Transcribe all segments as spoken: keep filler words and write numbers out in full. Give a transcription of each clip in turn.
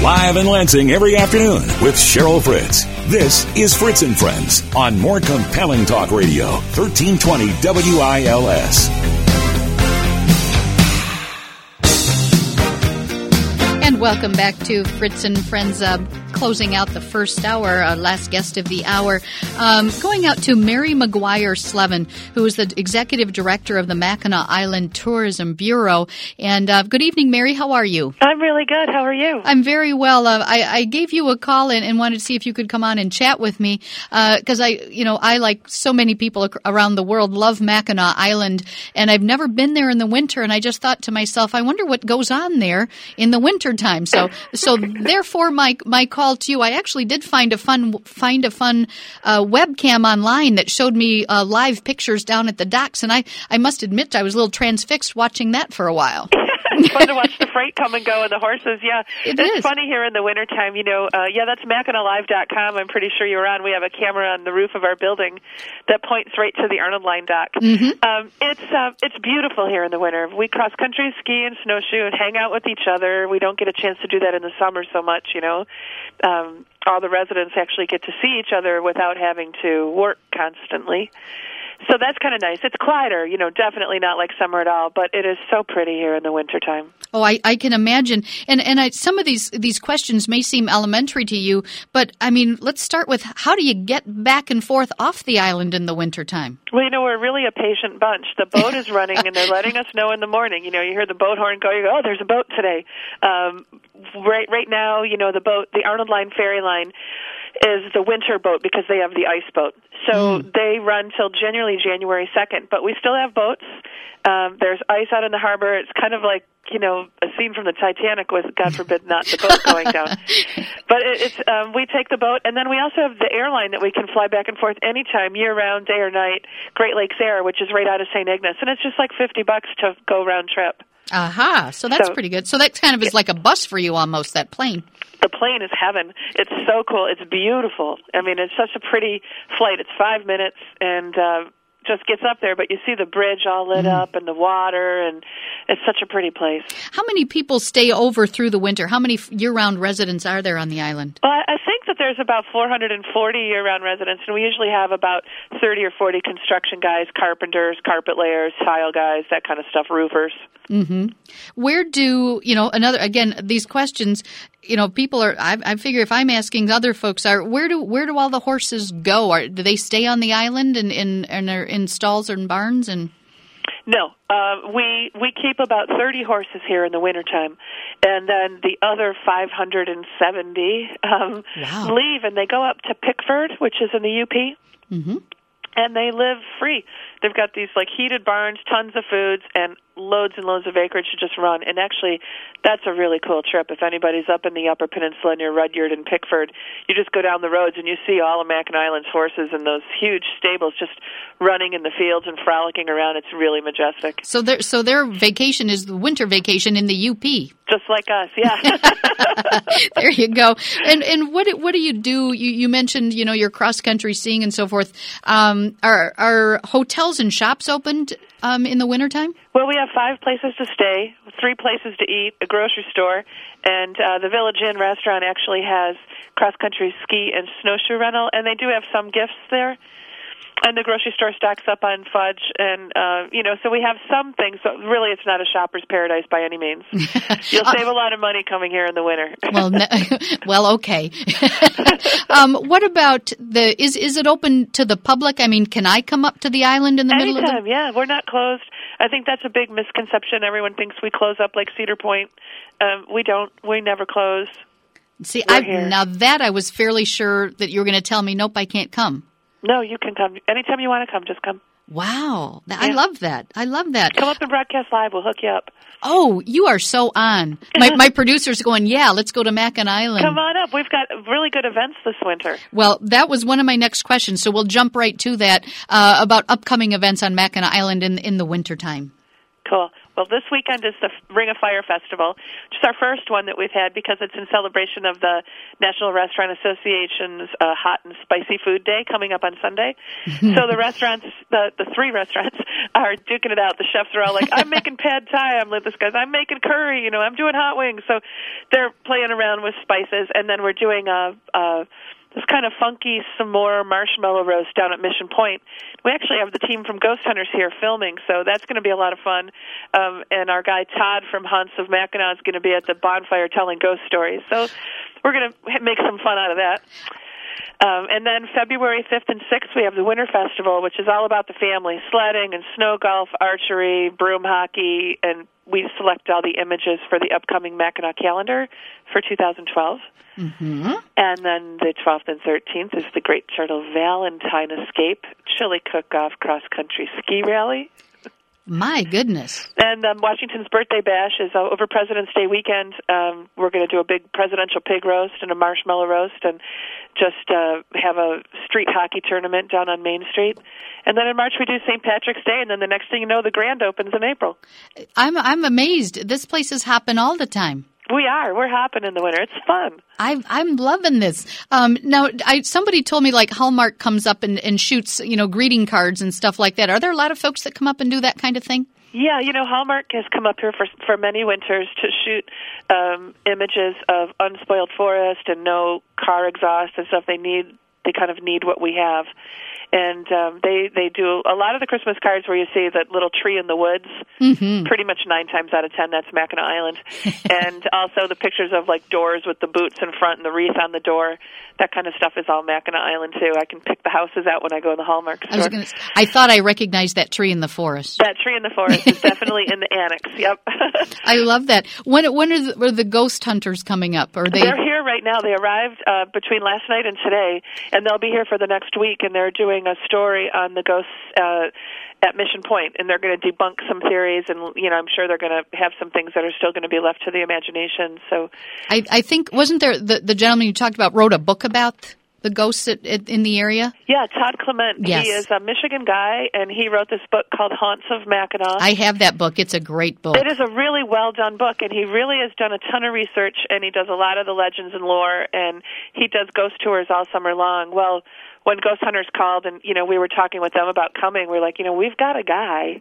Live in Lansing every afternoon with Cheryl Fritz. This is Fritz and Friends on More Compelling Talk Radio, thirteen twenty W I L S. And welcome back to Fritz and Friends, uh, closing out the first hour, uh, last guest of the hour. Um, going out to Mary McGuire Slevin, who is the Executive Director of the Mackinac Island Tourism Bureau. And uh, good evening, Mary. How are you? I'm really good. How are you? I'm very well. Uh, I, I gave you a call and, and wanted to see if you could come on and chat with me because uh, I, you know, I, like so many people ac- around the world, love Mackinac Island, and I've never been there in the winter. And I just thought to myself, I wonder what goes on there in the winter time. So, so therefore, my my call to you. I actually did find a fun find a fun uh, webcam online that showed me uh, live pictures down at the docks, and I I must admit I was a little transfixed watching that for a while. It's fun to watch the freight come and go and the horses. Yeah, it it's is. funny here in the wintertime. You know, uh, yeah, that's Mackinac Live dot com. I'm pretty sure you were on. We have a camera on the roof of our building that points right to the Arnold Line dock. Mm-hmm. Um, it's uh, it's beautiful here in the winter. We cross country ski and snowshoe and hang out with each other. We don't get a chance to do that in the summer so much. You know, um, all the residents actually get to see each other without having to work constantly. So that's kind of nice. It's quieter, you know, definitely not like summer at all, but it is so pretty here in the wintertime. Oh, I, I can imagine. And and I, some of these these questions may seem elementary to you, but, I mean, let's start with how do you get back and forth off the island in the wintertime? Well, you know, we're really a patient bunch. The boat is running, and they're letting us know in the morning. You know, you hear the boat horn go, you go, oh, there's a boat today. Um, right, right now, you know, the boat, the Arnold Line ferry line, is the winter boat because they have the ice boat. So mm. they run till generally January second, but we still have boats. Um, there's ice out in the harbor. It's kind of like, you know, a scene from the Titanic with, God forbid, not the boat going down. But it, it's um, we take the boat, and then we also have the airline that we can fly back and forth anytime, year-round, day or night, Great Lakes Air, which is right out of Saint Ignace. And it's just like fifty bucks to go round trip. Aha, so that's so, pretty good. So that kind of is like a bus for you almost, that plane. The plane is heaven. It's so cool. It's beautiful. I mean, it's such a pretty flight. It's five minutes and uh, just gets up there, but you see the bridge all lit mm. up and the water, and it's such a pretty place. How many people stay over through the winter? How many year-round residents are there on the island? Well, I think that there's about four hundred forty year-round residents, and we usually have about thirty or forty construction guys, carpenters, carpet layers, tile guys, that kind of stuff, roofers. Mm-hmm. Where do, you know, another, again, these questions, you know, people are, I, I figure if I'm asking other folks are, where do where do all the horses go? Are, do they stay on the island and in, in, in, in stalls and barns? And No. Uh, we we keep about thirty horses here in the wintertime, and then the other five hundred seventy um, wow. leave, and they go up to Pickford, which is in the U P. Mm-hmm. And they live free. They've got these, like, heated barns, tons of foods, and loads and loads of acreage to just run. And actually, that's a really cool trip. If anybody's up in the Upper Peninsula near Rudyard and Pickford, you just go down the roads and you see all of Mackinac Island's horses and those huge stables just running in the fields and frolicking around. It's really majestic. So their so their vacation is the winter vacation in the U P. Just like us, yeah. There you go. And and what what do you do? You, you mentioned, you know, your cross country skiing and so forth. Um, are are hotels and shops opened um, in the wintertime? Well, we have five places to stay, three places to eat, a grocery store, and uh, the Village Inn restaurant actually has cross country ski and snowshoe rental, and they do have some gifts there. And the grocery store stocks up on fudge, and, uh, you know, so we have some things. So really, it's not a shopper's paradise by any means. You'll save a lot of money coming here in the winter. well, well, okay. um, what about the, is is it open to the public? I mean, can I come up to the island in the Anytime, middle of the... yeah. We're not closed. I think that's a big misconception. Everyone thinks we close up like Cedar Point. Um, we don't. We never close. See, I, now that I was fairly sure that you were going to tell me, nope, I can't come. No, you can come. Anytime you want to come, just come. Wow. Yeah. I love that. I love that. Come up and broadcast live. We'll hook you up. Oh, you are so on. My my producer's going, yeah, let's go to Mackinac Island. Come on up. We've got really good events this winter. Well, that was one of my next questions, so we'll jump right to that uh, about upcoming events on Mackinac Island in, in the wintertime. Cool. Well, this weekend is the Ring of Fire Festival, which is our first one that we've had because it's in celebration of the National Restaurant Association's uh, Hot and Spicy Food Day coming up on Sunday. So the restaurants, the, the three restaurants, are duking it out. The chefs are all like, I'm making pad thai. I'm like, this guy's, I'm making curry. You know, I'm doing hot wings. So they're playing around with spices. And then we're doing a, a this kind of funky s'more marshmallow roast down at Mission Point. We actually have the team from Ghost Hunters here filming, so that's going to be a lot of fun. Um, and our guy Todd from Haunts of Mackinac is going to be at the bonfire telling ghost stories. So we're going to make some fun out of that. Um, and then February fifth and sixth, we have the Winter Festival, which is all about the family, sledding and snow golf, archery, broom hockey, and we select all the images for the upcoming Mackinac calendar for two thousand twelve. Mm-hmm. And then the twelfth and thirteenth is the Great Turtle Valentine Escape, Chili Cook-Off Cross-Country Ski Rally. My goodness. And um, Washington's Birthday Bash is uh, over President's Day weekend. Um, we're going to do a big presidential pig roast and a marshmallow roast and just uh, have a street hockey tournament down on Main Street. And then in March we do Saint Patrick's Day, and then the next thing you know, the Grand opens in April. I'm I'm amazed. This place is hopping all the time. We are. We're hopping in the winter. It's fun. I, I'm loving this. Um, now, I, somebody told me like Hallmark comes up and, and shoots, you know, greeting cards and stuff like that. Are there a lot of folks that come up and do that kind of thing? Yeah, you know, Hallmark has come up here for for many winters to shoot um, images of unspoiled forest and no car exhaust and stuff. They need, they kind of need what we have. And um, they, they do a lot of the Christmas cards where you see that little tree in the woods. Mm-hmm. Pretty much nine times out of ten, that's Mackinac Island. And also the pictures of, like, doors with the boots in front and the wreath on the door. That kind of stuff is all Mackinac Island, too. I can pick the houses out when I go in the Hallmark store. I, was gonna, I thought I recognized that tree in the forest. That tree in the forest is definitely in the annex, yep. I love that. When when are the, are the ghost hunters coming up? Are they? They're here right now. They arrived uh, between last night and today, and they'll be here for the next week, and they're doing a story on the ghosts uh, at Mission Point, and they're going to debunk some theories, and you know, I'm sure they're going to have some things that are still going to be left to the imagination. So, I, I think wasn't there the, the gentleman you talked about wrote a book about the ghosts at, at, in the area? Yeah, Todd Clement. Yes. He is a Michigan guy, and he wrote this book called Haunts of Mackinac. I have that book. It's a great book. It is a really well-done book, and he really has done a ton of research, and he does a lot of the legends and lore, and he does ghost tours all summer long. Well, when Ghost Hunters called and, you know, we were talking with them about coming, we're like, you know, we've got a guy.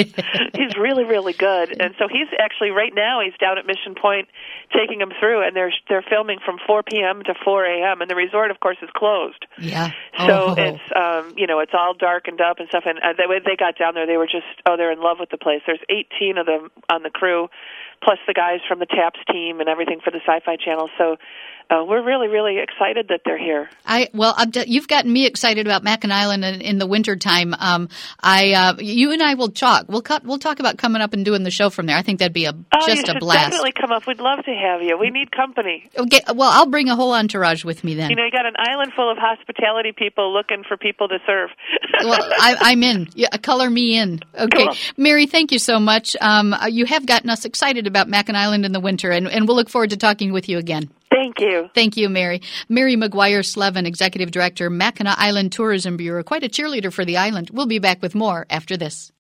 He's really, really good. And so he's actually, right now, he's down at Mission Point taking them through, and they're they're filming from four p.m. to four a.m., and the resort, of course, is closed. Yeah. So oh. it's, um, you know, it's all darkened up and stuff, and uh, the way they got down there, they were just, oh, they're in love with the place. There's eighteen of them on the crew, plus the guys from the TAPS team and everything for the Sci-Fi Channel. So uh, we're really, really excited that they're here. I well, I'm d- you've gotten me excited about Mackinac Island in, in the wintertime. Um, I, uh, you and I will talk. We'll cut, we'll talk about coming up and doing the show from there. I think that'd be a oh, just you a blast. Definitely come up. We'd love to have you. We need company. Okay, well, I'll bring a whole entourage with me then. You know, you got an island full of hospitality people looking for people to serve. Well, I, I'm in. Yeah, color me in. Okay, cool. Mary, thank you so much. Um, you have gotten us excited about Mackinac Island in the winter, and, and we'll look forward to talking with you again. Thank you. Thank you, Mary. Mary McGuire-Slevin, Executive Director, Mackinac Island Tourism Bureau. Quite a cheerleader for the island. We'll be back with more after this.